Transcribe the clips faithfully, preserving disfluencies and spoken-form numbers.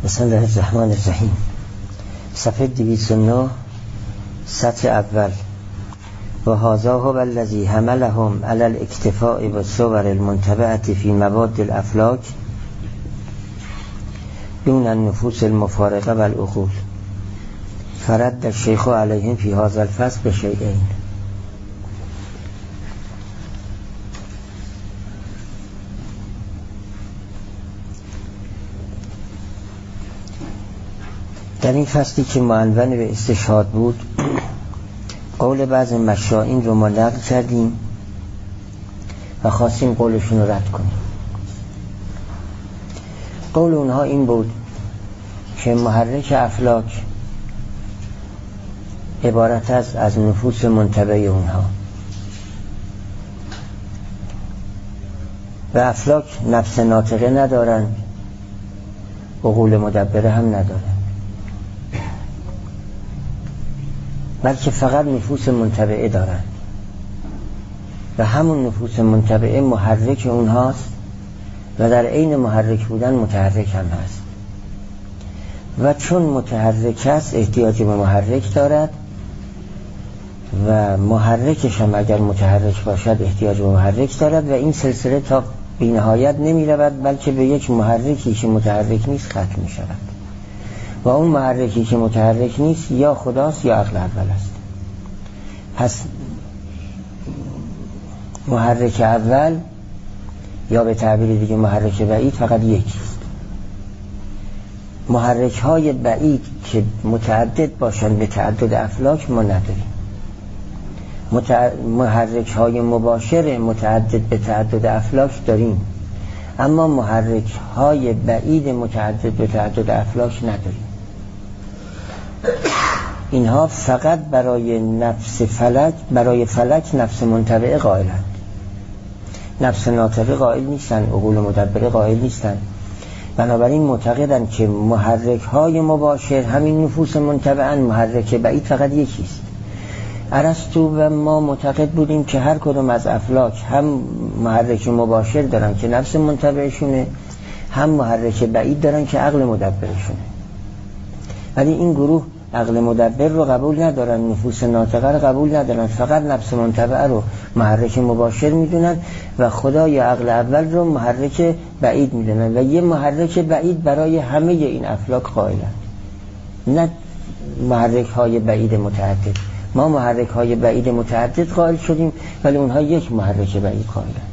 بسم الله الرحمن الرحیم. صفحه دویست و نه، سطر اول. و هذا هو الذی حملهم علی الاکتفاء بالصور المنتبعة فی مواد الافلاک دون النفوس المفارقه و العقول. فرد الشیخ علیهم فی هذا الفصل بشیئین. در این فصلی که معنون به استشهاد بود، قول بعض مشائین رو ما نقل کردیم و خواستیم قولشون رو رد کنیم. قول اونها این بود که محرک افلاک عبارت است از نفوس منتبع اونها و افلاک نفس ناطقه ندارن، عقول مدبره هم ندارن، بلکه فقط نفوس منتبعه دارن و همون نفوس منتبعه محرک اونهاست و در عین محرک بودن متحرک هم هست و چون متحرک است احتیاج به محرک دارد و محرکش هم اگر متحرک باشد احتیاج به محرک دارد و این سلسله تا بی نهایت نمی رود، بلکه به یک محرکی که متحرک نیست ختم می شود و اون محرکی که متحرک نیست یا خداست یا عقل اول است. پس محرک اول یا به تعبیر دیگه محرک بعید فقط یکیست. محرک های بعید که متعدد باشند به تعدد افلاک ما نداریم. متع... محرک های مباشر متعدد به تعدد افلاک داریم، اما محرک های بعید متعدد به تعدد افلاک نداریم. اینها فقط برای نفس فلک برای فلک نفس منتبعه قائلند، نفس ناطقه قائل نیستند، عقول مدبره قائل نیستند. بنابراین معتقدند که محرک های مباشر همین نفوس منتبعن، محرک بعید فقط یکیست. ارسطو و ما معتقد بودیم که هر کدوم از افلاک هم محرک مباشر دارن که نفس منتبعشونه، هم محرک بعید دارن که عقل مدبرشونه. ولی این گروه عقل مدبر رو قبول ندارن، نفوس ناطقه رو قبول ندارن، فقط نفس منتبعه رو محرک مباشر میدونن و خدا یا عقل اول رو محرک بعید میدونن و یه محرک بعید برای همه این افلاک قائلن، نه محرک های بعید متعدد. ما محرک های بعید متعدد قائل شدیم ولی اونها یک محرک بعید قائلن.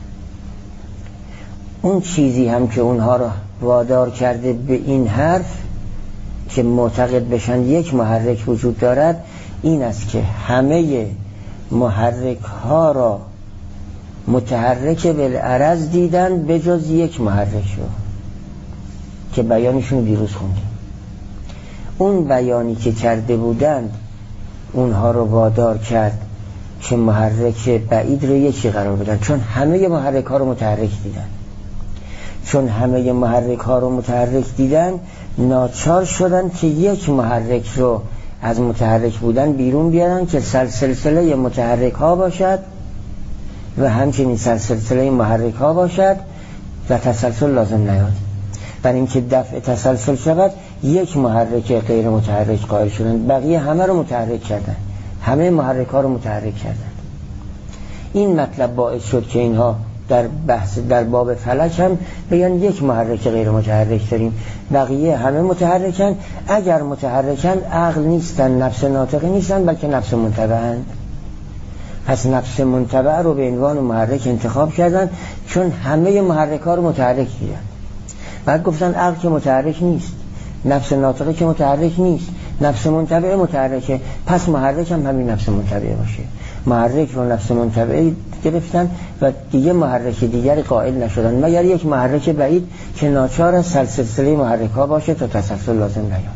اون چیزی هم که اونها رو وادار کرده به این حرف که معتقد بشن یک محرک وجود دارد این است که همه محرک ها را متحرک بالعرض دیدن به جز یک محرک رو که بیانشون دیروز خوندیم. اون بیانی که کرده بودند اونها رو وادار کرد که محرک بعید رو یکی قرار بدن، چون همه محرک ها رو متحرک دیدن. چون همه محرک ها رو متحرک دیدن ناچار شدن که یک محرک رو از متحرک بودن بیرون بیارن که سلسله متحرک ها باشد و همچنین سلسله محرک ها باشد و تسلسل لازم نیاد. برای اینکه دفع تسلسل شود یک محرک غیر متحرک قائل شدن، بقیه همه رو متحرک کردن، همه محرک ها رو متحرک کردن. این مطلب باعث شد که اینها در بحث در باب فلک هم بگن یک محرک غیر متحرک داریم، بقیه همه متحرکن. اگر متحرکن عقل نیستن، نفس ناطقه نیستن، بلکه نفس منتبعن. پس نفس منتبع رو به عنوان محرک انتخاب کردن چون همه محرک ها رو متحرک دیدن. بعد گفتن عقل که متحرک نیست، نفس ناطقه که متحرک نیست، نفس منتبعه متحرکه، پس محرک هم همین نفس منتبعه باشه. محرک رو نفس منتبعه گرفتن و دیگه محرک دیگری قائل نشدن مگر یک محرک بعید که ناچار است سلسله محرک ها باشه تا تسلسل لازم نیاد.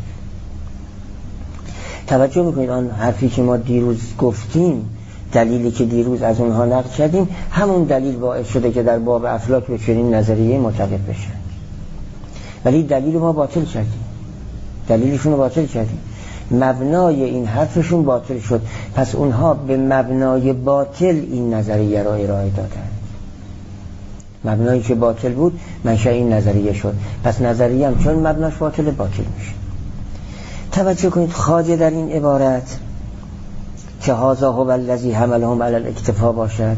توجه میکنید آن حرفی که ما دیروز گفتیم، دلیلی که دیروز از اونها نقل کردیم، همون دلیل باعث شده که در باب افلاک به چنین نظریه معتقد بشن. ولی دلیل ما باطل کردیم، دلیلشون رو باطل کردیم، مبنای این حرفشون باطل شد. پس اونها به مبنای باطل این نظریه را ارائه دادن. مبنایی که باطل بود منشأ این نظریه شد. پس نظریه هم چون مبناش باطل باطل میشه. توجه کنید خواجه در این عبارت که هذا هو الذی حملهم علی الاکتفا باشد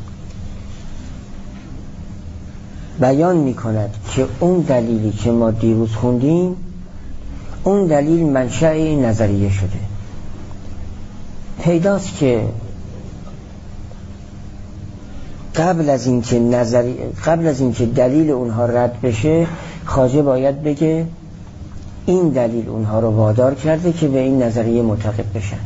بیان میکند که اون دلیلی که ما دیروز خوندیم اون دلیل منشأ این نظریه شده. پیداست که قبل از اینکه نظری قبل از اینکه دلیل اونها رد بشه خواجه باید بگه این دلیل اونها رو وادار کرده که به این نظریه معتقد بشن،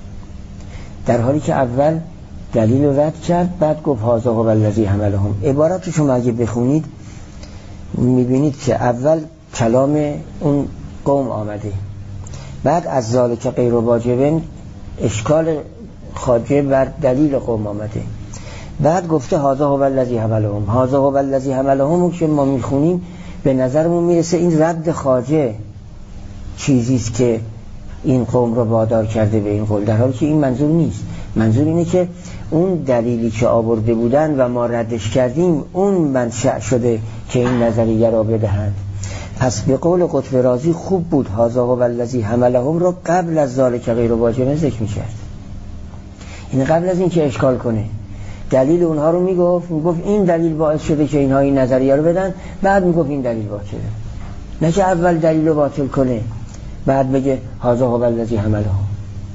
در حالی که اول دلیل رو رد کرد بعد گفت هذا هو الذی حملهم. عبارت رو شما اگه بخونید میبینید که اول کلام اون قوم آمده، بعد از ذالک غیر واجب اشکال خواجه بر دلیل قوم آمده، بعد گفته هذا هو الذی حملهم. هذا هو الذی حملهم که ما میخونیم به نظرمون میرسه این رد خواجه چیزیست که این قوم رو وادار کرده به این قول، در حالی که این منظور نیست. منظور اینه که اون دلیلی که آورده بودن و ما ردش کردیم اون منشأ شده که این نظریه را بدهند. پس به قول قطب رازی خوب بود هذا هو الذی حملهم رو قبل از ذالک غیر واجب ذکر می‌کرد. این قبل از این که اشکال کنه دلیل اونها رو میگفت، میگفت این دلیل باعث شده که اینها این نظریه رو بدن، بعد میگفت این دلیل باطله. نه که اول دلیل رو باطل کنه بعد بگه هذا هو الذی حملهم.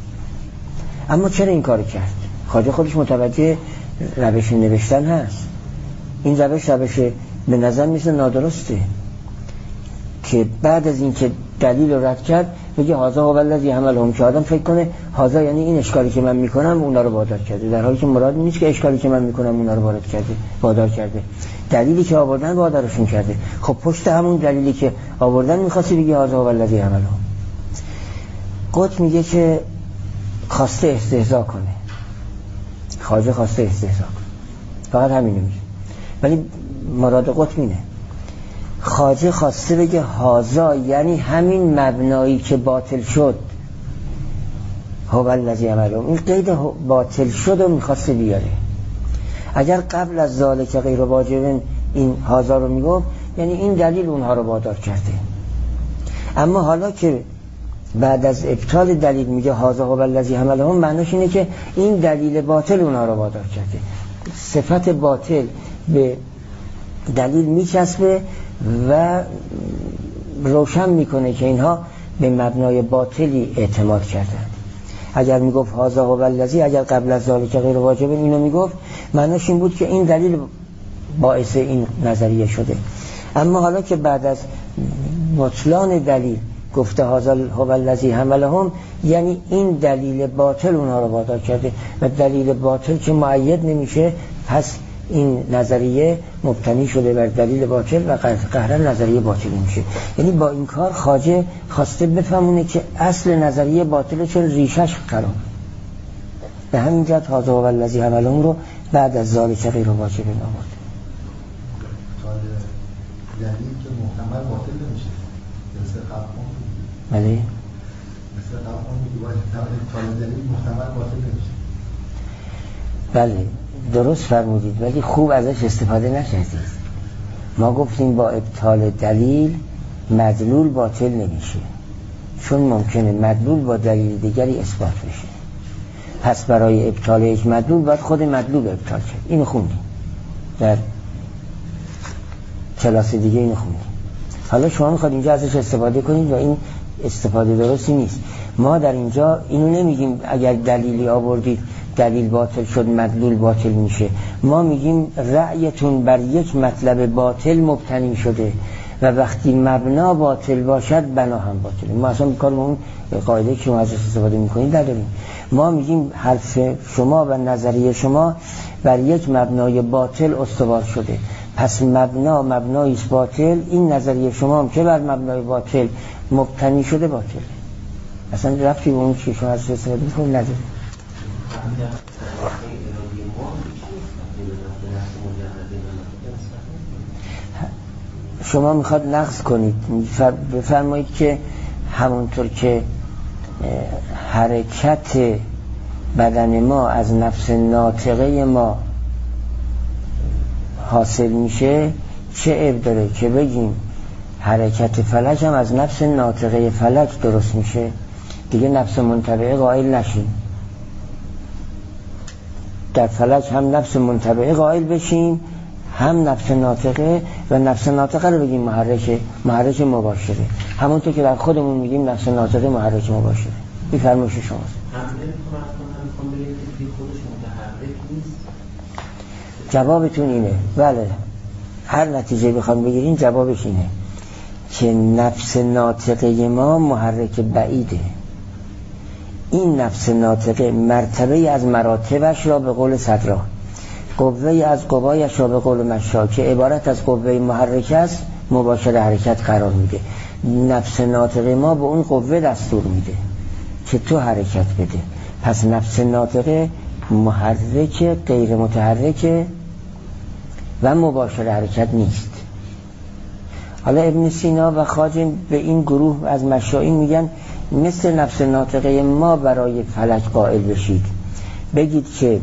اما چرا این کار کرد؟ خواجه خودش متوجه روش نوشتن هست. این روش روش به نظر میسه نادرسته که بعد از این که دلیل رو رد کرد بگه هذا هو الذی حملهم، که آدم فکر کنه هذا یعنی این اشکالی که من میکنم اونا رو وادار کرده، در حالی که مراد نیست که اشکالی که من میکنم اونا رو وارد کرده وادار کرده. دلیلی که آوردن وادارشون کرده. خب پشت همون دلیلی که آوردن میخواستی بگه هذا هو الذی حملهم. قطب میگه که خواسته استهزا کنه، خواجه خواسته استهزا کنه، فقط همینه میگه. ولی مراد قطب اینه، خواجه خواسته بگه هذا یعنی همین مبنایی که باطل شد هو الذی حملهم، این قید باطل شد و میخواسته بیاره. اگر قبل از ذالک غیر واجب این هذا رو میگفت یعنی این دلیل اونها رو وادار کرده. اما حالا که بعد از ابطال دلیل میگه هذا هو الذی حملهم، معناش اینه که این دلیل باطل اونها رو وادار کرده. صفت باطل به دلیل میچسبه و روشن میکنه که اینها به مبنای باطلی اعتماد کردن. اگر میگفت هذا هو الذی، اگر قبل از ذالک غیر واجب اینو میگفت معناش این بود که این دلیل باعث این نظریه شده. اما حالا که بعد از بطلان دلیل گفته هذا هو الذی حملهم یعنی این دلیل باطل اونها رو وادار کرده و دلیل باطل که مؤید نمیشه، پس این نظریه مبتنی شده بر دلیل باطل و قهرا نظریه باطل میشه. یعنی با این کار خواجه خواسته بفهمونه که اصل نظریه باطله چون ریشش خراب. به همین جهت هذا هو الذی حملهم رو بعد از ذالک غیر واجب آورد. دلیل که محتمل باطل نمیشه، مثل قبول بله مثل قبول میگه دلیل محتمل باطل نمیشه. بله درست فرمودید، ولی خوب ازش استفاده نکردید. ما گفتیم با ابطال دلیل مدلول باطل نمیشه، چون ممکنه مدلول با دلیل دیگری اثبات بشه. پس برای ابطال یک مدلول باید خود مدلول ابطال کرد. اینو خوندیم در کلاس دیگه، اینو خوندیم. حالا شما میخواد اینجا ازش استفاده کنید و این استفاده درستی نیست. ما در اینجا اینو نمیگیم اگر دلیلی آوردید دلیل باطل شد مدلول باطل میشه. ما میگیم رأیتون بر یک مطلب باطل مبتنی شده و وقتی مبنا باطل باشد بنا هم باطله. ما اصلا کارمون اون قاعده که شما ازش استفاده میکنید نداریم. ما میگیم حرف شما و نظریه شما بر یک مبنای باطل استوار شده، پس مبنا مبنای باطل، این نظریه شما هم که بر مبنای باطل مبتنی شده باطله. اصلا رفتی به اون که شما ازش استفاده میکنید نداره. شما میخواد نقض کنید، بفرمایید که همونطور که حرکت بدن ما از نفس ناطقه ما حاصل میشه چه عیب داره که بگیم حرکت فلک هم از نفس ناطقه فلک درست میشه؟ دیگه نفس منطبعه قائل نشیم، در فلک هم نفس منطبعه قائل بشیم، هم نفس ناطقه، و نفس ناطقه رو بگیم محرک محرک مباشره، همونطور که در خودمون میگیم نفس ناطقه محرک مباشره. این فرمایش شماست. جوابتون اینه، بله، هر نتیجه بخوام بگیرین جوابش اینه که نفس ناطقه ما محرک بعیده. این نفس ناطقه مرتبه از مراتبش را به قول صدرا، قوه از قوایش را به قول مشا که عبارت از قوه محرک است مباشر حرکت قرار میده. نفس ناطقه ما به اون قوه دستور میده که تو حرکت بده. پس نفس ناطقه محرک غیر متحرک و مباشر حرکت نیست. حالا ابن سینا و خواجه به این گروه از مشایخ میگن مثل نفس ناطقه ما برای فلک قائل بشید، بگید که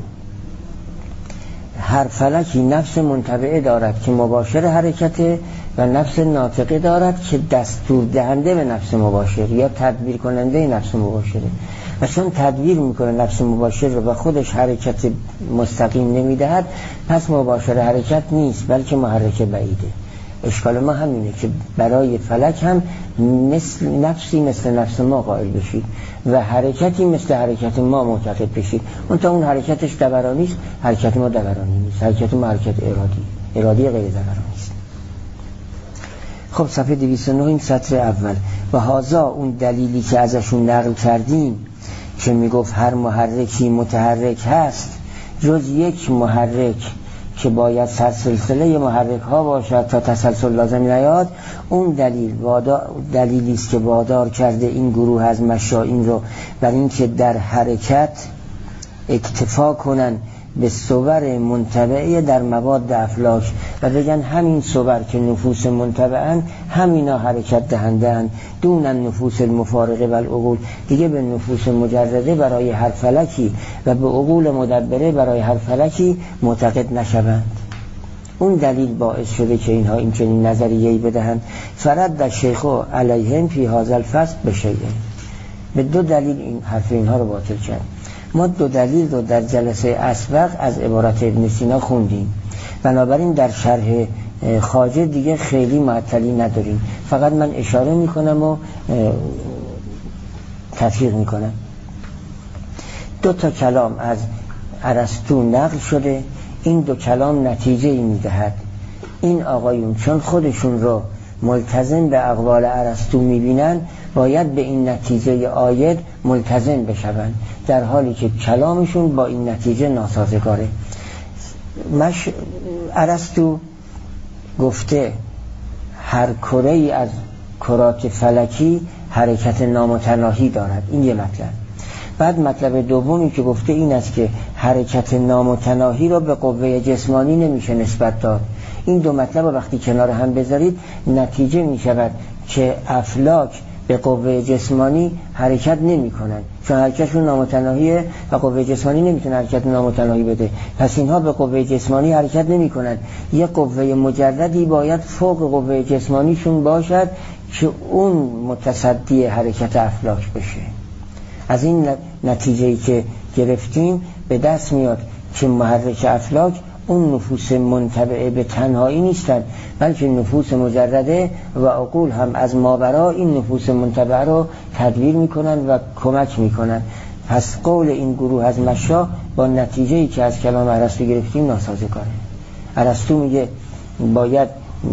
هر فلکی نفس منطبعه دارد که مباشر حرکته و نفس ناطقه دارد که دستور دهنده به نفس مباشر یا تدبیر کننده نفس مباشره، و چون تدبیر میکنه نفس مباشر رو و خودش حرکت مستقیم نمیدهد پس مباشر حرکت نیست بلکه محرک بعیده. اشکال ما همینه که برای فلک هم مثل نفسی مثل نفس ما قائل بشید و حرکتی مثل حرکت ما معتقد بشید. اون تا اون حرکتش دورانی است، حرکت ما دورانی نیست، حرکت ما حرکت ارادی ارادی غیر دورانی است. خب صفحه دویست و نه این سطر اول. و هازا اون دلیلی که ازشون نقل کردیم که میگفت هر محرکی متحرک هست جز یک محرک که باید سلسله محرک ها باشد تا تسلسل لازم نیاد، اون دلیل دلیلی است که وادار کرده این گروه از مشائین رو بر این که در حرکت اکتفا کنن به صور منطبعه در مواد افلاک و بگن همین صور که نفوس منطبعن همینا حرکت دهندن دون نفوس المفارقه و العقول، دیگه به نفوس مجرده برای هر فلکی و به عقول مدبره برای هر فلکی معتقد نشوند. اون دلیل باعث شده که اینها این چنین نظریه‌ای بدهند. فرد در شیخ علیهم فی هذا الفصل بشیء، به دو دلیل این حرف اینها رو باطل کرد. ما دو دلیل رو در جلسه اسبق از عبارت ابن سینا خوندیم، بنابراین در شرح خواجه دیگه خیلی معطلی نداریم، فقط من اشاره میکنم و تفسیر میکنم. دو تا کلام از ارسطو نقل شده، این دو کلام نتیجه ای میدهد. این آقایون چون خودشون رو ملتزم به اقوال ارسطو میبینن باید به این نتیجه آید ملتزم بشوند، در حالی که کلامشون با این نتیجه ناسازگاره. مش ارسطو گفته هر کره ای از کرات فلکی حرکت نامتناهی دارد، این یه مطلب. بعد مطلب دومی که گفته این است که حرکت نامتناهی را به قوه جسمانی نمیشه نسبت داد. این دو مطلب رو وقتی کنار هم بذارید نتیجه می شود که افلاک به قوه جسمانی حرکت نمی کنن، چون حرکتشون نامتناهیه و قوه جسمانی نمیتونه حرکت نامتناهی بده، پس اینها به قوه جسمانی حرکت نمی کنن. یک قوه مجردی باید فوق قوه جسمانیشون باشد که اون متصدی حرکت افلاک بشه. از این نتیجه‌ای که گرفتیم به دست میاد که محرک افلاک اون نفوس منطبعه به تنهایی نیستن، بلکه نفوس مجرده و عقول هم از ماورا این نفوس منطبعه رو تدبیر میکنن و کمک میکنن. پس قول این گروه از مشا با نتیجه‌ای که از کلام ارسطو گرفتیم ناسازگاره. ارسطو میگه باید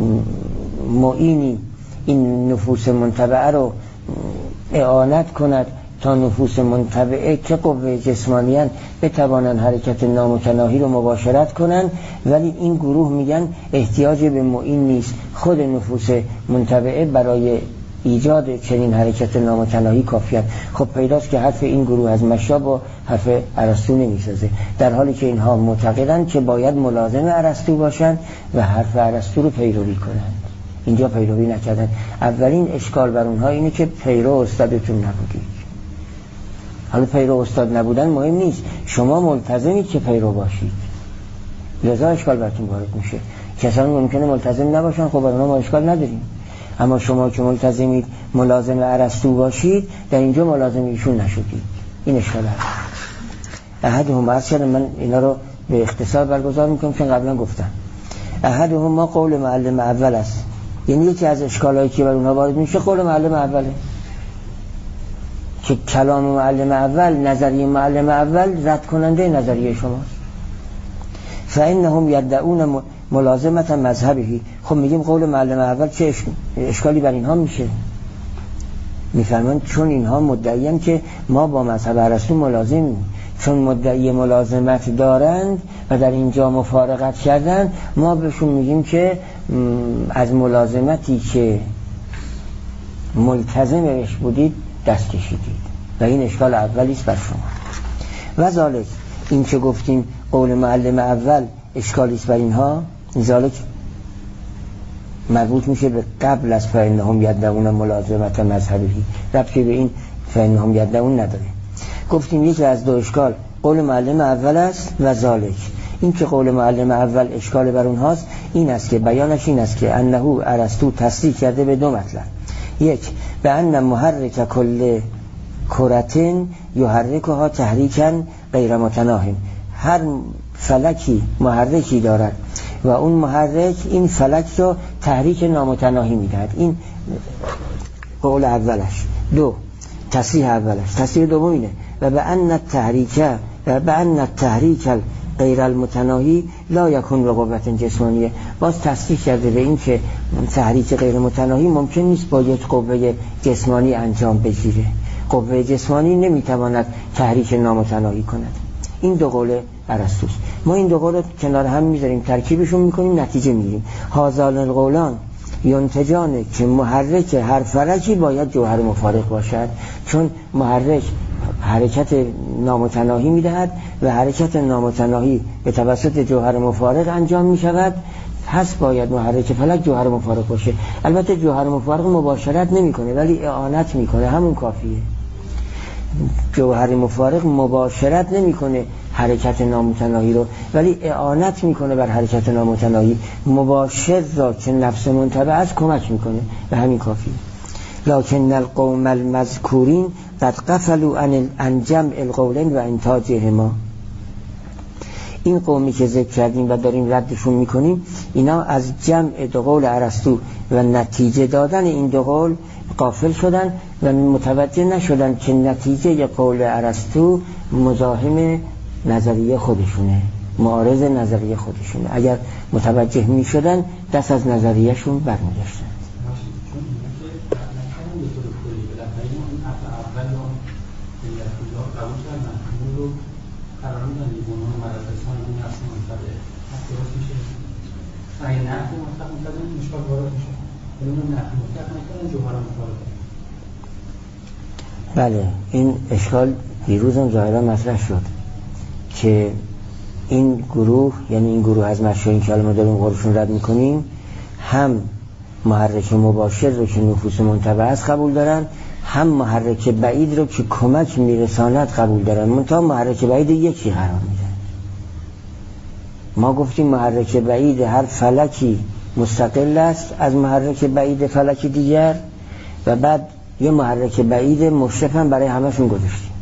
معینی این نفوس منطبعه رو اعانت کند تا نفوس منطبعه که قوه جسمانیان بتوانند حرکت نامتناهی رو مباشرت کنند، ولی این گروه میگن احتیاج به معین نیست، خود نفوس منطبعه برای ایجاد چنین حرکت نامتناهی کافیه. خب پیداست که حرف این گروه از مشا با حرف ارسطو نمیسازه، در حالی که اینها معتقدند که باید ملازم ارسطو باشند و حرف ارسطو رو پیروی کنند. اینجا پیروی نکردن. اولین اشکال بر اونها اینه که پیرو استادتون نبودید. حالا پیرو استاد نبودن مهم نیست، شما ملتزمید که پیرو باشید، لذا اشکال براتون وارد میشه. کسانی ممکنه ملتزم نباشن، خب برای ما اشکال نداریم، اما شما که ملتزمید ملازم ارسطو باشید در اینجا ملازم ایشون نشدید، این اشکال هست. احدهم عرض من اینا رو به اختصار برگزار میکنم چون قبلا گفتم. احدهم ما قول معلم اول است، یعنی یکی از اشکالایی که بر اونها وارد میشه قول معلم اوله، که کلام معلم اول، نظریه معلم اول رد کننده نظریه شماست. فانهم یدعون ملازمت مذهبی. خب میگیم قول معلم اول چه اشکالی بر اینها میشه؟ میفرمان چون اینها مدعیان که ما با مذهب ارسطو ملازمیم، چون مدعی ملازمت دارند و در اینجا مفارقت کردن، ما بهشون میگیم که از ملازمتی که ملتزمش بودید دست کشیدید و این اشکال اولی است بر شما. و ذالک، این که گفتیم قول معلم اول اشکالی است بر اینها، ذالک مربوط میشه به قبل از فانهم یدعون ملازمت مذهبی، ربطی به این فانهم یدعون نداره. گفتیم یکی از دو اشکال قول معلم اول است و ذالک، این که قول معلم اول اشکال بر اونهاست این است که بیانش این است که انه ارسطو تصریح کرده به دو مطلب. یک، به ان محرک کل کرتن یحرکها تحریکا غیر متناهم، هر فلکی محرکی دارد و اون محرک این فلک رو تحریک نامتناهی میدهد. این قول اولش. دو، تصریح اولش. تصریح دوم اینه و به ان التحریک و به ان التحریک غیر المتناهی لا یکون به قوت جسمانیه، باز تصریح کرده به این که تحریک غیر متناهی ممکن نیست با یک قوه جسمانی انجام بگیره، قوه جسمانی نمیتواند تحریک نامتناهی کند. این دو قول ارسطوست. ما این دو قول رو کنار هم میذاریم، ترکیبشون میکنیم، نتیجه میگیریم هذان القولان ینتجانه که محرک هر فلکی باید جوهر مفارق باشد، چون محرک حرکت نامتناهی میدهد و حرکت نامتناهی به توسط جوهر مفارق انجام میشود، پس باید محرک فلک جوهر مفارق باشه. البته جوهر مفارق مباشرت نمیکنه ولی اعانت میکنه، همون کافیه. جوهر مفارق مباشرت نمیکنه حرکت نامتناهی رو، ولی اعانت میکنه بر حرکت نامتناهی. مباشر را که نفس منتبع است کمک میکنه و همین کافیه. لکن القوم المذکورین قد غفلوا عن جمع القولین و انتاجهما. این قومی که ذکر کردیم و داریم ردشون میکنیم، اینا از جمع دو قول ارسطو و نتیجه دادن این دو قول غافل شدن و متوجه نشدن که نتیجه قول ارسطو مزاحم نظریه خودشونه، معارض نظریه خودشونه. اگر متوجه میشدن دست از نظریهشون برمی‌داشتن. بله، این اشکال دیروز هم ظاهرا مطرح شد که این گروه، یعنی این گروه از مشایخ که ما داریم قولشون رد میکنیم، هم محرک مباشر رو که نفوس منتبع است قبول دارن، هم محرک بعید رو که کمک میرساند قبول دارن، منتها محرک بعید یکی قرار میدن. ما گفتیم محرک بعید هر فلکی مستقل است از محرک بعید فلکی دیگر و بعد یه محرک بعید مشرف هم برای همشون گذاشتیم.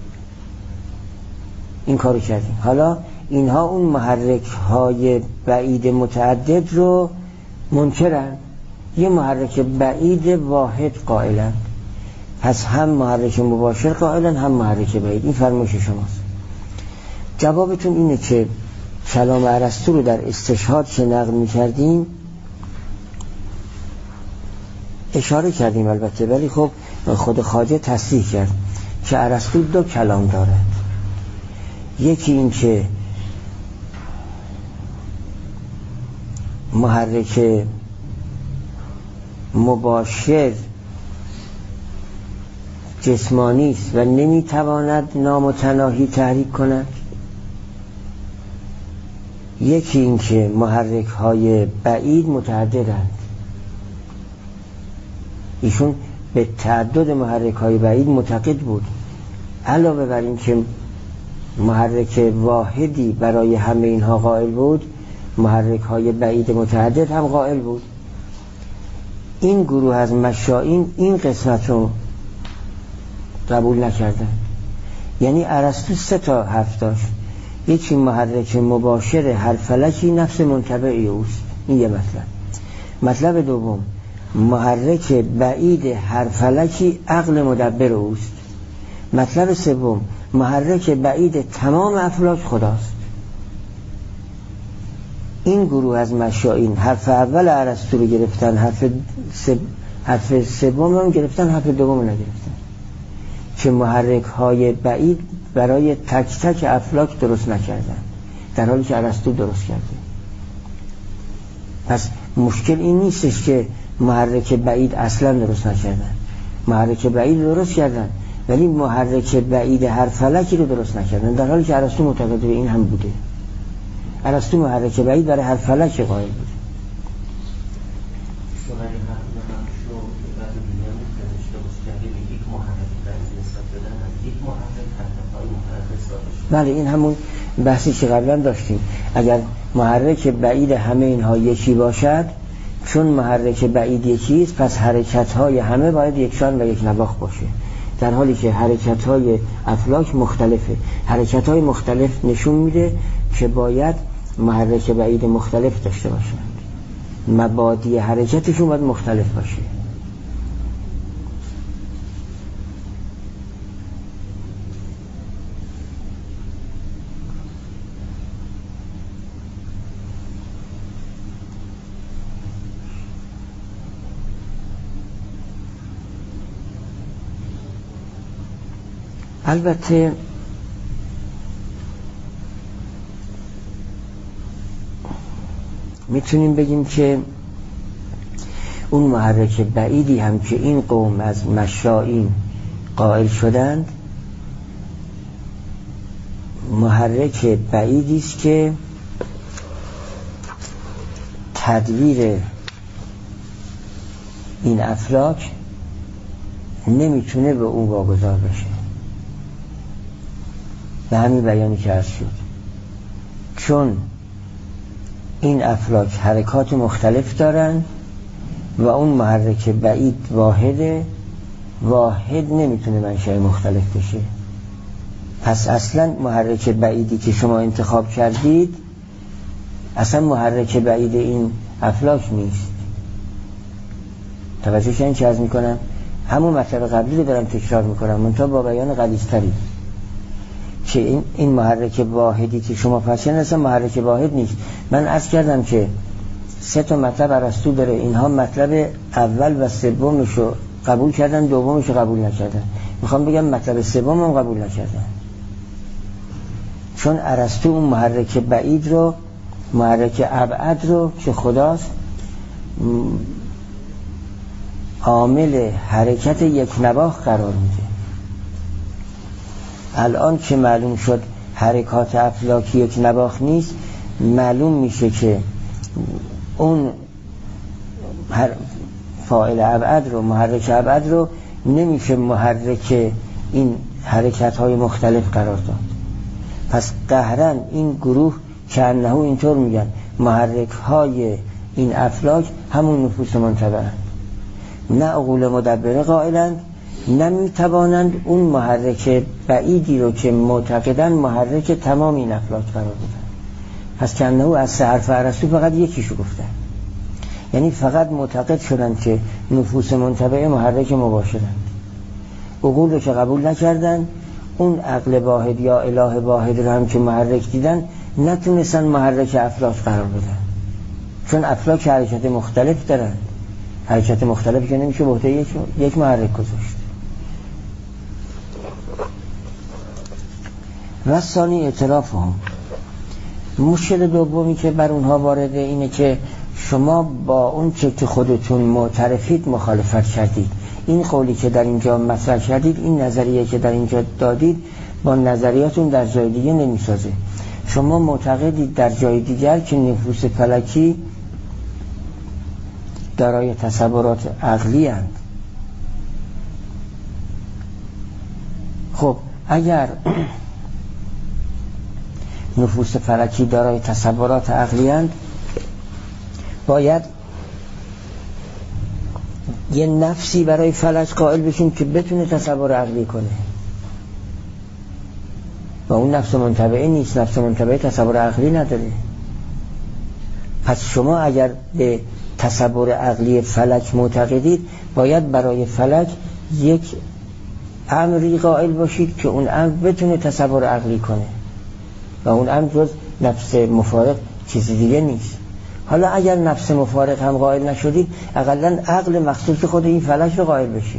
این کارو کردیم. حالا اینها اون محرک های بعید متعدد رو منکرن، یه محرک بعید واحد قائلن، پس هم محرک مباشر قائلن هم محرک بعید. این فرمایش شماست. جوابتون اینه که کلام ارسطو رو در استشهاد که نقل می‌کردیم اشاره کردیم البته، ولی خب خود خواجه تصریح کرد که ارسطو دو کلام داره. یکی این که محرک مباشر جسمانی است و نمیتواند نامتناهی تحریک کند. یکی این که محرک های بعید متعددند. ایشون به تعدد محرک های بعید معتقد بود، علاوه بر این که محرک واحدی برای همه اینها قائل بود، محرک های بعید متعدد هم قائل بود. این گروه از مشائین این قسمت رو قبول نکردن. یعنی ارسطو سه تا حرف داشت. یکی محرک مباشر هر فلکی نفس منتبعی اوست، این یه مطلب. مطلب دوم محرک بعید هر فلکی عقل مدبر اوست. مطلب سوم محرک بعید تمام افلاک خداست. این گروه از مشائین حرف اول ارسطو رو گرفتن، حرف سب... حرف سوم هم گرفتن، حرف دوم رو نگرفتن، که محرک های بعید برای تک تک افلاک درست نکردن، در حالی که ارسطو درست کرده. پس مشکل این نیستش که محرک بعید اصلا درست نکردن، محرک بعید درست کردن ولی محرک بعید هر فلکی رو درست نکردن، در حالی که ارسطو معتقد به این هم بوده. ارسطو محرک بعید برای هر فلک قائل بود. بله این همون بحثی که قبلا داشتیم. اگر محرک بعید همه اینها یکی باشد، چون محرک بعید یکیست پس حرکت‌های همه باید یکسان و یک نواخت باشه، در حالی که حرکت‌های افلاک مختلفه. حرکت‌های مختلف نشون میده که باید محرک بعید مختلف داشته باشند، مبادی حرکتشون باید مختلف باشه. البته میتونیم بگیم که اون محرک بعیدی هم که این قوم از مشائین قائل شدند، محرک بعیدی است که تدویر این افلاک نمیتونه به اون واگذار بشه. به همین بیانی که عرض شد، چون این افلاک حرکات مختلف دارن و اون محرک بعید واحده، واحد نمیتونه منشأ مختلف بشه. پس اصلا محرک بعیدی که شما انتخاب کردید اصلا محرک بعید این افلاک نیست. توجه کردین چه عرض میکنم؟ همون مطلب قبلی رو دارم تکرار میکنم منتها با بیان غلیظتری، که این این محرک واحدی که شما فرضین اصلا محرک واحد نیست. من عرض کردم که سه تا مطلب ارسطو داره، اینها مطلب اول و سومش رو قبول کردن، دومش رو قبول نکردن. میخوام بگم مطلب سوم هم قبول نکردن، چون ارسطو اون محرک بعید رو، محرک ابعد رو که خداست، عامل حرکت یک نواخت قرار میده. الان که معلوم شد حرکات افلاکی یک نواخت نیست، معلوم میشه که اون فاعل ابعد رو، محرک ابعد رو نمیشه محرک این حرکت های مختلف قرار داد. پس قهرن این گروه که انهو اینطور میگن محرک های این افلاک همون نفوس منتبعند، نه عقول مدبره قائلند، نمیتوانند اون محرک بعیدی رو که معتقدن محرک تمام این افلاک قرار بدن. پس که انهو از سه حرف ارسطو فقط یکیشو گفتن، یعنی فقط معتقد شدن که نفوس منتبعه محرک مباشرند. عقول رو که قبول نکردن، اون عقل واحد یا اله واحد رو هم که محرک دیدن نتونستن محرک افلاک قرار بدن، چون افلاک حرکت مختلف دارن. حرکت مختلفی که نمیشه بهته یک, یک محرک گذاشت. و ثانی اعتراف هم. مشکل دومی که بر اونها وارده اینه که شما با اون چه که خودتون معترفید مخالفت کردید. این قولی که در اینجا مطرح کردید، این نظریه که در اینجا دادید با نظریاتون در جای دیگه نمیسازه. شما معتقدید در جای دیگر که نفوس فلکی دارای تصورات عقلی اند. خب اگر نفوس فلکی دارای تصورات عقلی اند، باید یه نفسی برای فلک قائل بشیم که بتونه تصور عقلی کنه و اون نفس منطبعه نیست. نفس منطبعه تصور عقلی نداره. پس شما اگر به تصور عقلی فلک معتقدید باید برای فلک یک امری قائل باشید که اون امر بتونه تصور عقلی کنه و اون امر جز نفس مفارق چیز دیگه نیست. حالا اگر نفس مفارق هم قائل نشدید اقلن عقل مخصوص خود این فلک رو قائل بشید.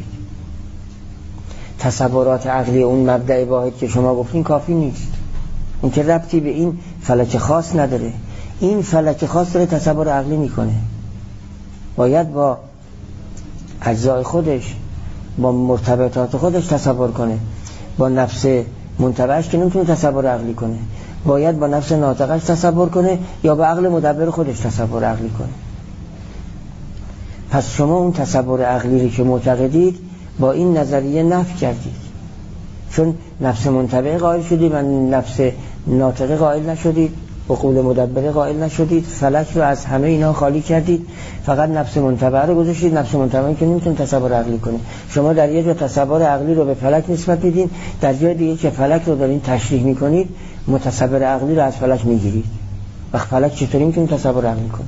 تصورات عقلی اون مبدأ واحد که شما گفتین کافی نیست. اون که ربطی به این فلک خاص نداره. این فلک خاص داره تصور عقلی میکنه. باید با اجزای خودش، با مرتبطات خودش تصور کنه. با نفس منتبعش که نمیتونه تصور عقلی کنه، باید با نفس ناطقش تصور کنه یا با عقل مدبر خودش تصور عقلی کنه. پس شما اون تصور عقلی که معتقدید با این نظریه نفی کردید، چون نفس منتبع قائل شدید و نفس ناطقه قائل نشدید، عقول مدبره قائل نشدید، فلک رو از همه اینا خالی کردید، فقط نفس منتبع رو گذاشتید. نفس منتبعی که نمیتونه تصور عقلی کنه. شما در یه جا تصور عقلی رو به فلک نسبت میدین، در جای دیگه که فلک رو دارین تشریح میکنید متصور عقلی رو از فلک میگیرید. وقت فلک چطوری میتونه تصور عقلی کنه؟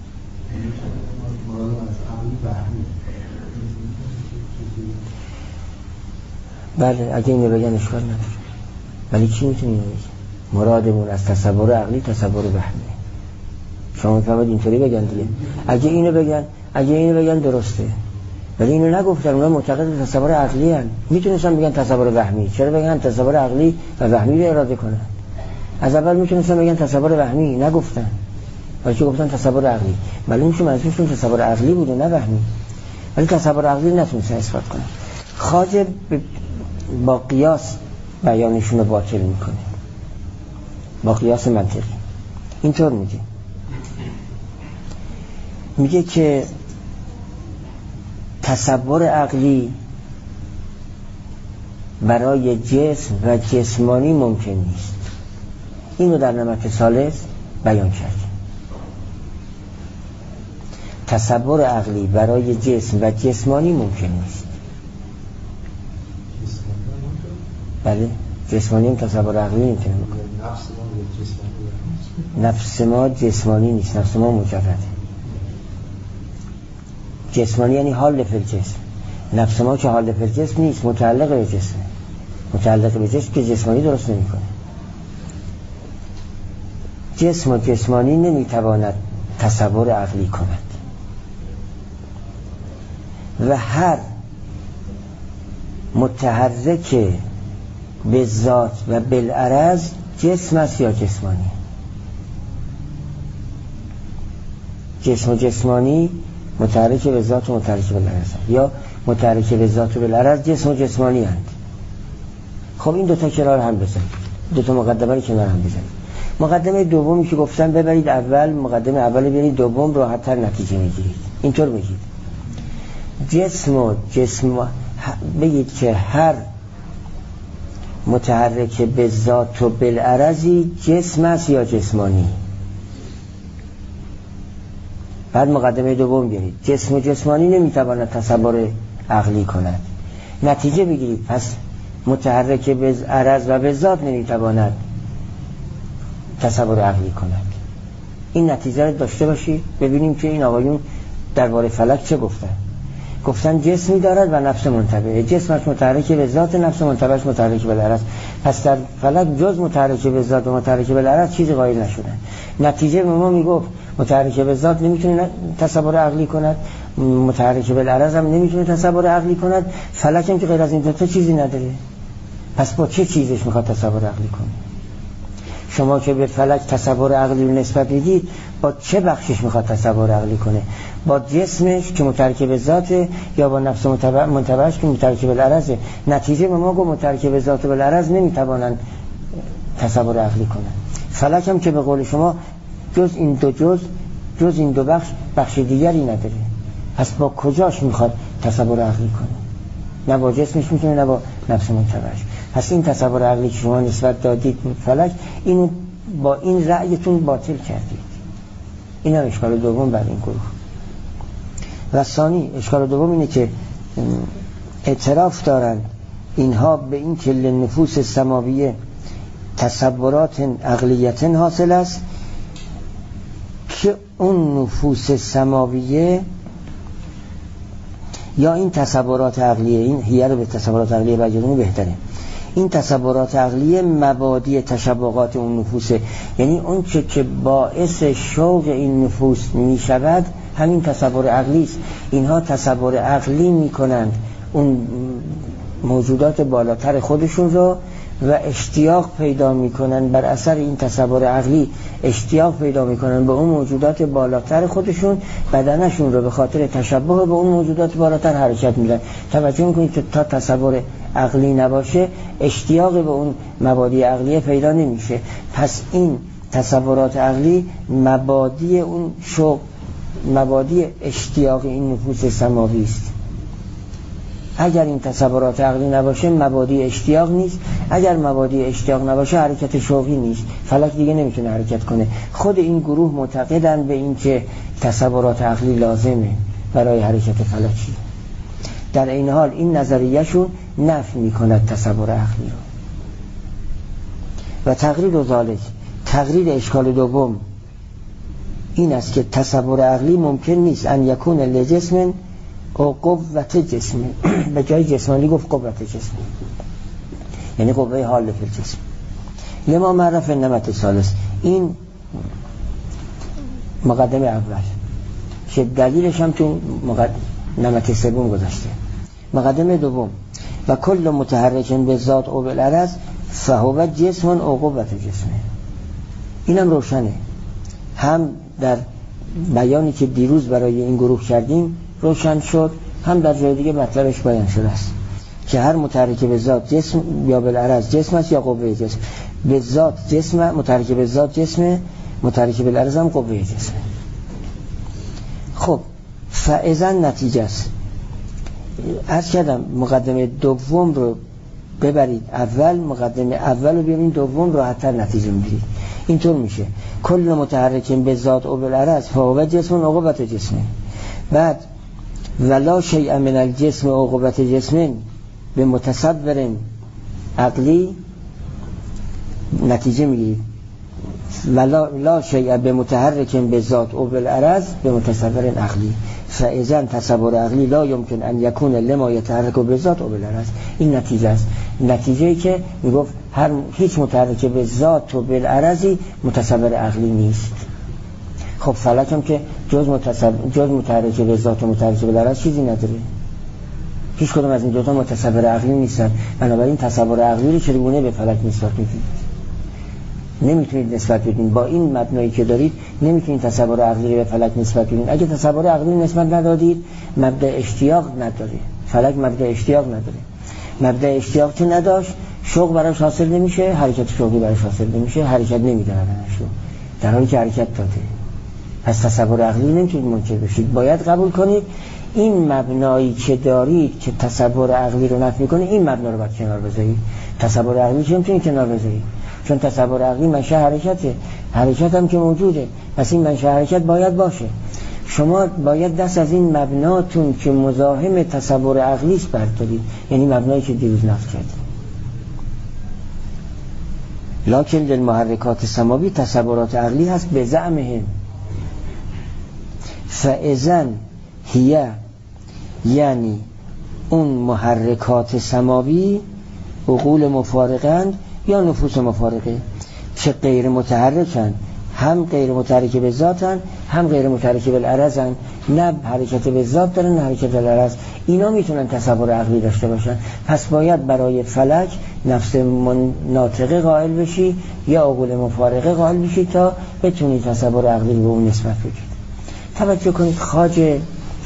بله اگه اینو بگن اشکال نداره، ولی چی میتونی اینو بگن؟ مرادمون از تصور عقلی تصور وهمی. شما میفهمید اینطوری بگن دیگه. اگه اینو بگن اگه اینو بگن درسته، ولی اینو نگفتن. اونا معتقد به تصور عقلی ان. میتونستن بگن تصور وهمی، چرا بگن تصور عقلی و وهمی رو اراده کنن؟ از اول میتونستن بگن تصور وهمی، نگفتن، ولی که گفتن تصور عقلی. معلوم شد منظورشون تصور عقلی بوده نه وهمی، ولی تصور عقلی نتونستن اثبات کنن. خواجه با قیاس بیانشون رو باطل میکنه، با قیاس منطقی. اینطور میگه میگه که تصور عقلی برای جسم و جسمانی ممکن نیست. اینو در نمط ثالث بیان کرد. تصور عقلی برای جسم و جسمانی ممکن نیست. بله جسمانی هم تصور عقلی نمیتونه بکنه. نفس ما جسمانی نیست، نفس ما مجرده. جسمانی یعنی حال فی الجسم. نفس ما که حال فی الجسم نیست، متعلق به جسم. متعلق به جسم که جسمانی درست نمیکنه. جسم و جسمانی نمیتواند تصور عقلی کند و هر متحرک به ذات و بالعرض جسم است یا جسمانی. جسم و جسمانی متحرک به ذات و متحرک به العرض یا متحرک به ذات و بالعرض جسم و جسمانی هست. خب این دوتا کنار هم بزنید، دوتا مقدمه رو کنار هم بزنید. مقدمه دومی که گفتن ببرید اول، مقدمه اول برید دوم، راحت‌تر نتیجه میگیرید. اینطور بگید جسم و جسم بگید که هر متحرک به ذات و بالعرضی جسم است یا جسمانی. بعد مقدمه دوم بیارید جسم و جسمانی نمیتواند تصور عقلی کند. نتیجه بگیرید پس متحرک به عرض و به ذات نمیتواند تصور عقلی کند. این نتیجه رو داشته باشید. ببینیم که این آقایون درباره فلک چه گفتن. گفتن جسمی دارد و نفس منطبعه. جسمش متحرک به ذات، نفس منطبعش متحرک به العرض. پس در فلک جز متحرک به ذات و متحرک به العرض چیزی قائل نشدن. نتیجه به ما میگفت متحرک به ذات نمیتونه تصور عقلی کند، متحرک به العرض هم نمیتونه تصور عقلی کند. فلک هم که غیر از این دو تا چیزی نداره. پس با چه چیزش میخواد تصور عقلی کنه؟ شما که به فلک تصور عقلی رو نسبت میدید، با چه بخشش میخواد تصور عقلی کنه؟ با جسمش که متحرک به ذاته یا با نفس منتبع منتبعش که متحرک به العرضه؟ نتیجه به ما گفت متحرک به ذات و به العرض نمیتوانن تصور عقلی کنن. فلک هم که به قول شما جز این دو جز جز این دو بخش بخش دیگری نداره. پس با کجاش میخواد تصور عقلی کنه؟ نه با جسمش میتونه نه با نفس منتبعش. پس این تصور عقلی که شما نسبت دادید به فلک، اینو با این رأیتون باطل کردید. این هم اشکال دوم بر این گروه. و ثانی اشکال دوم اینه که اعتراف دارن اینها به این که لنفوس سماویه تصورات عقلیت حاصل است که اون نفوس سماویه یا این تصورات عقلیه، این هیه رو به تصورات عقلیه برگردونی بهتره، این تصورات عقلیه مبادی تشبهات اون نفوسه، یعنی اون چه که باعث شوق این نفوس می شود همین تصور عقلی است. اینها تصور عقلی می کنند اون موجودات بالاتر خودشون رو و اشتیاق پیدا میکنن، بر اثر این تصور عقلی اشتیاق پیدا میکنن به اون موجودات بالاتر خودشون، بدنشون رو به خاطر تشبه به اون موجودات بالاتر حرکت میدن. توجه میکنید که تا تصور عقلی نباشه اشتیاق به اون مبادی عقلیه پیدا نمیشه. پس این تصورات عقلی مبادی اون شوق، مبادی اشتیاق این نفوس سماوی است. اگر این تصورات عقلی نباشه مبادی اشتیاق نیست، اگر مبادی اشتیاق نباشه حرکت شوقی نیست، فلک دیگه نمیتونه حرکت کنه. خود این گروه معتقدن به این که تصورات عقلی لازمه برای حرکت فلکی. در این حال این نظریهشون نفی میکند تصور عقلی رو. و تقریر و ذالک، تقریر اشکال دوم این است که تصور عقلی ممکن نیست ان یکون لجسم او قوت جسمی، به جای جسمانی گفت قوت جسمی، یعنی قوه حال فی الجسم. لما معرف نمط ثالث، این مقدمه اول که دلیلش هم تو مقدمه نمط سوم گذاشته. مقدمه دوم و کل متحرک به ذات او بالعرض فهو جسم او قوت جسمه. اینم روشنه، هم در بیانی که دیروز برای این گروه کردیم روشن شد، هم در جای دیگه مطلبش بیان شده است که هر متحرک به ذات جسم یا بالعرض جسم است یا قوه جسم. به ذات جسم، متحرک به ذات جسم، متحرک بالعرض هم قوه جسم. خب فاذا نتیجه است. عرض کردم مقدمه دوم رو ببرید اول، مقدمه اول رو بیارید دوم، راحت‌تر نتیجه میگیرید. اینطور میشه کل متحرک به ذات او بالعرض فهو جسم او قوت جسم. بعد ولا شیء من الجسم او قوت جسم به متصور عقلی، نتیجه میگیرید ولا لا شیء به متحرک به ذات او بالعرض به متصور عقلی، فاذا تصور عقلی لا يمكن ان يكون لما يتحرك به ذات او بالعرض. این نتیجه است، نتیجه‌ای که میگفت هر هیچ متحرک به ذات و بالعرضی متصور عقلی نیست. خب فلک هم که جز متصور جز متحرک به ذات و متحرک بالعرض چیزی نداره، هیچ کدوم از این دو تا متصور عقلی نیستن. بنابراین تصور عقلی رو چگونه به فلک نسبت میدید؟ نمیتونید نسبت بدین. با این مبنایی که دارید نمیتونید تصور عقلی رو به فلک نسبت بدین. اگه تصور عقلی نسبت ندادید مبدا اشتیاق نداره، فلک مبدا اشتیاق نداره. مبدا اشتیاق که نداشت شوق براش حاصل نمیشه، حرکت شوقی براش حاصل نمیشه، حرکت نمیده بدنش رو، در حالی که حرکت داده. پس تصور عقلی نمیتونید منکر بشید، باید قبول کنید این مبنایی که دارید که تصور عقلی رو نفی میکنه، این مبنا رو باید کنار بذارید. تصور عقلی چه میتونید کنار بذارید؟ چون تصور عقلی منشأ حرکته، حرکت هم که موجوده، پس این منشأ حرکت باید باشه. شما باید دست از این مبناتون که مزاحم تصور عقلی است بردارید، یعنی مبنایی که دیروز نقل کردید. لکن للمحرکات سماوی تصورات عقلی هست به زعمهم، فاذن هیه، یعنی اون محرکات سماوی عقول مفارقند یا نفوس مفارقه که غیر متحرکن، هم غیر متحرک به ذاتن هم غیر متحرک بالعرضن، نه حرکت به ذات دارن نه حرکت بالعرض. اینا میتونن تصور عقلی داشته باشن. پس باید برای فلک نفس ناطقه قائل بشی یا عقول مفارقه قائل بشی تا بتونی تصور عقلی رو به اون نسبت بدید. توجه کنید خواجه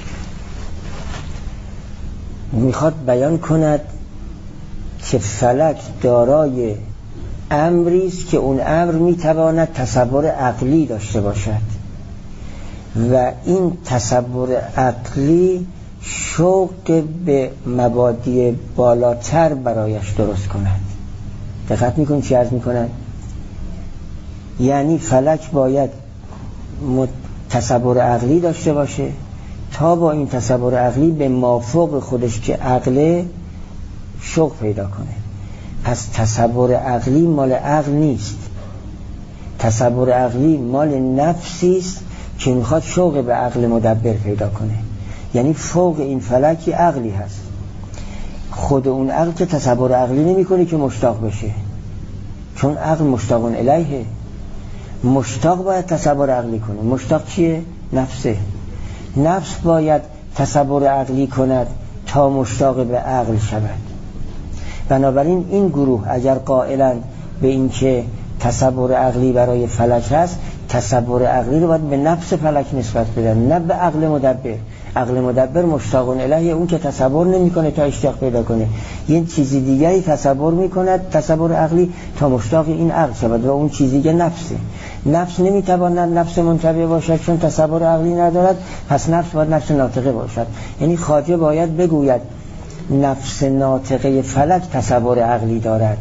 میخواد بیان کند که فلک دارای امری است که اون امر میتواند تصور عقلی داشته باشد و این تصور عقلی شوق به مبادی بالاتر برایش درست کند. دقت میکنید چی عرض میکنند؟ یعنی فلک باید تصور عقلی داشته باشه تا با این تصور عقلی به مافوق خودش که عقله شوق پیدا کنه. پس تصور عقلی مال عقل نیست، تصور عقلی مال نفسی است که میخواد شوق به عقل مدبر پیدا کنه. یعنی فوق این فلکی عقلی هست، خود اون عقل که تصور عقلی نمی کنه که مشتاق بشه، چون عقل مشتاق الیه. مشتاق باید تصور عقلی کنه. مشتاق چیه؟ نفسه. نفس باید تصور عقلی کند تا مشتاق به عقل شود. بنابراین این گروه اگر قائلن به این که تصور عقلی برای فلک هست، تصور عقلی رو باید به نفس فلک نسبت بدن، نه به عقل مدبر. عقل مدبر مشتاق الیه، اون که تصور نمیکنه تا اشتیاق پیدا کنه، یه چیزی دیگری تصور میکند، تصور عقلی، تا مشتاق این عقل شود و اون چیزی دیگه نفسه. نفس نمیتواند نفس منطبع باشد چون تصور عقلی ندارد، پس نفس باید نفس ناطقه باشد. یعنی خواجه باید بگوید نفس ناطقه فلک تصور عقلی دارد،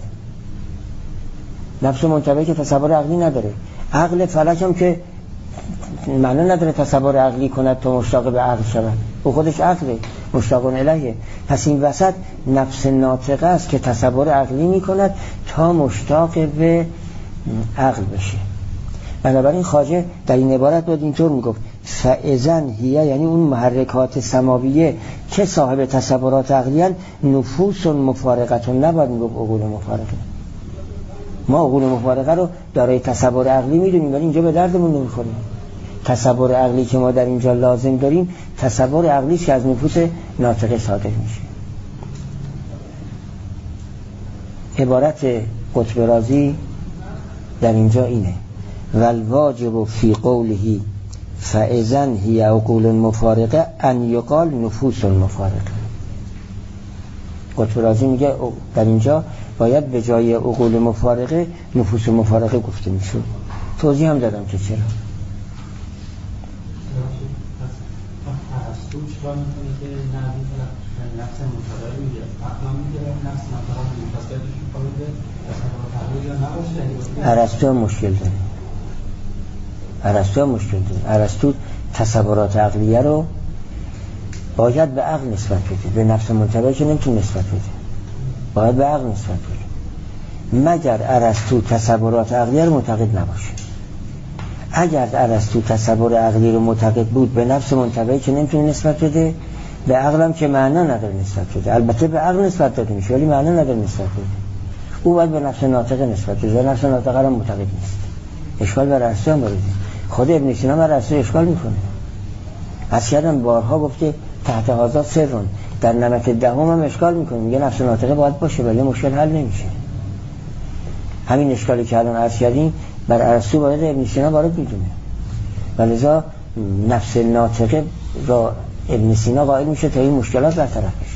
نفس منطبع که تصور عقلی نداره. عقل فلک هم که معنی نداره تصور عقلی کند تا مشتاق به عقل شود، او خودش عقله، مشتاق الیه. پس این وسط نفس ناطقه است که تصور عقلی می کند تا مشتاق به عقل بشه. بنابراین خواجه در این عبارت باید اینطور میگفت فاذن هیه، یعنی اون محرکات سماویه که صاحب تصورات عقلی هستند، نفوس مفارقتون، نباید میگفت عقول مفارقه. ما عقول مفارقه رو دارای تصور عقلی میدونیم ولی اینجا به دردمون نمیخوریم. تصور عقلی که ما در اینجا لازم داریم تصور عقلی که از نفوس ناطقه صادر میشه. عبارت قطب رازی در اینجا اینه: والواجب فی قوله فاذن هی عقول مفارقه ان یقال نفوس مفارقه. قطب رازی میگه در اینجا باید به جای عقول مفارقه نفوس مفارقه گفته میشود. توضیح هم دادم که چرا. چرا میکنه که نبی نفس مطالعه میگه اقلا میگه نفس مطالعه میگه پس باید ایشون کنه تصور تحلیل یا نباشه. ارسطو هم مشکل داره. ارسطو هم مشکل داره. ارسطو تصورات عقلیه رو باید به عقل نسبت بده، به نفس منطبع که نمیتونه نسبت بده، باید به عقل نسبت بده. مگر ارسطو تصورات عقلیه رو معتقد نباشه. اگر ارسطو تصور عقلی رو معتقد بود به نفس منطبعی که نمیتونه نسبت بده، به عقلم که معنا نداره نسبت بده. البته به عقل نسبت داده میشه ولی معنا نداره نسبت بده. او باید به نفس ناطقه نسبت بده، نفس ناطقه رو معتقد نیست. اشکال بر ارسطو هم داره. خود ابن سینا بر ارسطو اشکال میکنه. از کردن بارها گفته تحت هذا سرون، در نمط دهم هم اشکال میکنه، میگه نفس ناطقه باید باشه ولی مشکل حل نمیشه. همین اشکالی که الان عرض کردیم بر ارسطو باید ابن سینا وارد میدونه، ولذا نفس ناطقه را ابن سینا قائل میشه تا این مشکلات برطرف بشه.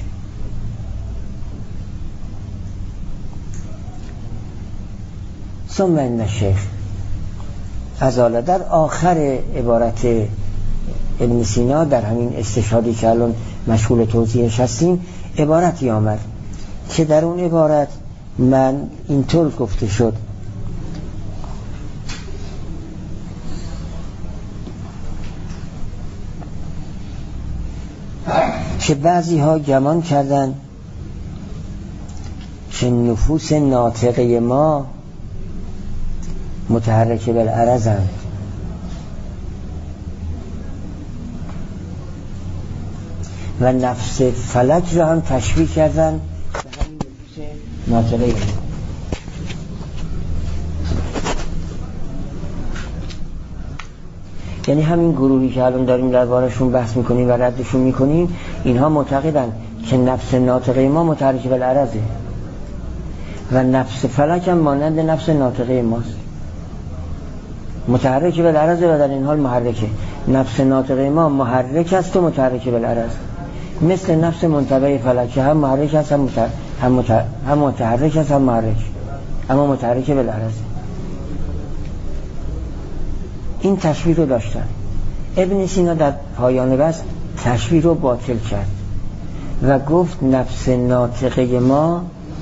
ثم ان الشیخ ازاله، در آخر عبارت ابن سینا در همین استشهادی که الان مشغول توضیحش هستیم عبارتی آمد که در اون عبارت من اینطور گفته شد که بعضی ها گمان کردن که نفوس ناطقه ما متحرک بالعرضند و نفس فلک را هم تشبیه کردن به همین نفوس ناطقه ما. یعنی همین گروهی که الان داریم دربارشون بحث میکنیم و ردشون میکنیم، اینها معتقدن که نفس ناطقه ما متحرک بالعرضه و نفس فلک هم مانند نفس ناطقه ماست، متحرک بالعرضه و در این حال محرکه. نفس ناطقه ما محرک است و متحرک بالعرض، مثل نفس منطبع فلک هم محرک است هم متحرک، هم, متحرک هم متحرک است هم محرک، اما متحرک بالعرض. این تشبیه رو داشتن. ابن سینا در پایان بحث تشبیه رو باطل کرد و گفت نفس ناطقه ما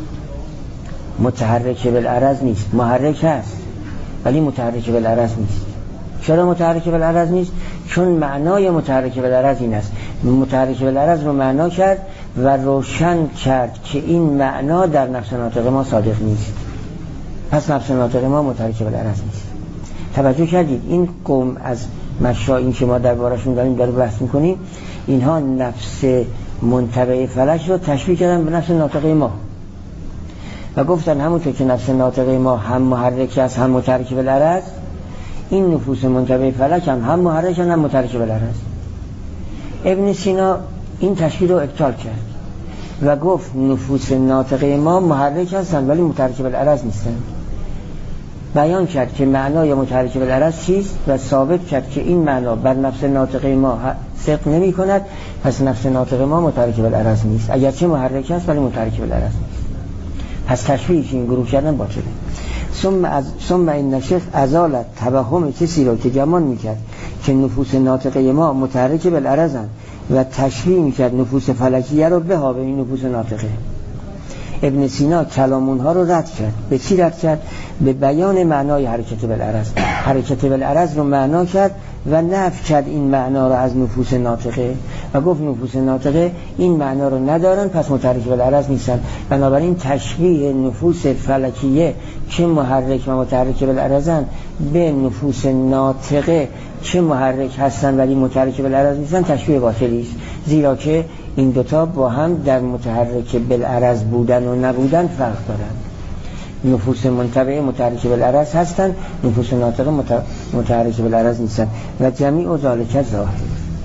متحرک بالعرض نیست، محرک هست ولی متحرک بالعرض نیست. چرا متحرک بالعرض نیست؟ چون معنای متحرک بالعرض این است. متحرک بالعرض رو معنا کرد و روشن کرد که این معنا در نفس ناطق ما صادق نیست، پس نفس ناطق ما متحرک بالعرض نیست. توجه کردید این قوم از مشایین که ما دربارشون داریم داره بحث میکنیم، اینها نفس منتبع فلک رو تشبیه کردن به نفس ناطقه ما و گفتن همونطور که نفس ناطقه ما هم محرک است هم متحرک بالعرض، این نفوس منتبع فلک هم هم محرک هم متحرک بالعرض. ابن سینا این تشبیه رو ابطال کرد و گفت نفوس ناطقه ما محرک هستند ولی متحرک بالعرض نیستند. بیان کرد که معنای متحرک بالعرض چیست و ثابت کرد که این معنا بر نفس ناطقه ما صدق نمی کند، پس نفس ناطقه ما متحرک بالعرض نیست، اگرچه محرک است ولی متحرک بالعرض نیست. پس تشبیهی که این گروه کردن باطله. ثم از ثم این نشف ازالت توهم کسی را که گمان میکرد که نفوس ناطقه ما متحرک بالعرضند و تشبیه میکرد نفوس فلکیه رو به ها به این نفوس ناطقه. ابن سینا کلام اونها رو رد کرد. به چی رد کرد؟ به بیان معنای حرکت بالعرض. حرکت بالعرض رو معنا کرد و نفی کرد این معنا رو از نفوس ناطقه و گفت نفوس ناطقه این معنا رو ندارن پس متحرک بالعرض نیستن. بنابراین تشبیه نفوس فلکیه که محرک و متحرک بالعرضن به نفوس ناطقه که محرک هستن ولی متحرک بالعرض نیستن تشبیه باطلی است، زیرا که این دوتا با هم در متحرک بالعرض بودن و نبودن فرق دارن. نفوس منتبع متحرک بالعرض هستن، نفوس ناطقه متحرک بالعرض نیستن و جمیع ذالک ظاهر.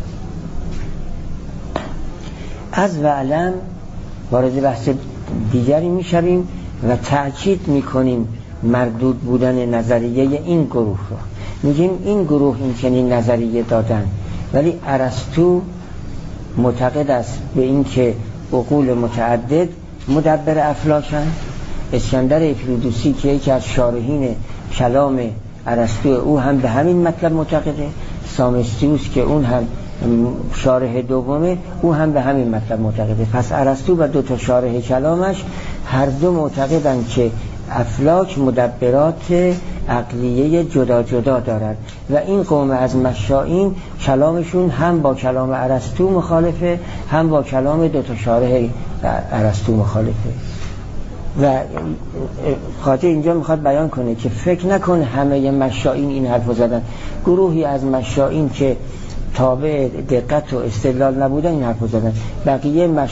از وعلم وارد بحث دیگری میشویم و تأکید میکنیم مردود بودن نظریه این گروه رو. میگیم این گروه این چنین نظریه دادن ولی ارسطو معتقد است به این که عقول متعدد مدبر افلاکن. اسکندر اپیدوسی که یکی از شارحین کلام ارسطو او هم به همین مطلب معتقده. سامستیوس که اون هم شارح دومه او هم به همین مطلب معتقده. پس ارسطو و دو تا شارح کلامش هر دو معتقدند که افلاک مدبرات عقلیه جدا جدا دارد و این قوم از مشائین کلامشون هم با کلام ارسطو مخالفه هم با کلام دو تا شارح ارسطو مخالفه. و خاطر اینجا میخواد بیان کنه که فکر نکن همه مشائین این حرفو زدن. گروهی از مشائین که تابع دقت و استدلال نبودن این حرفو زدن. بقیه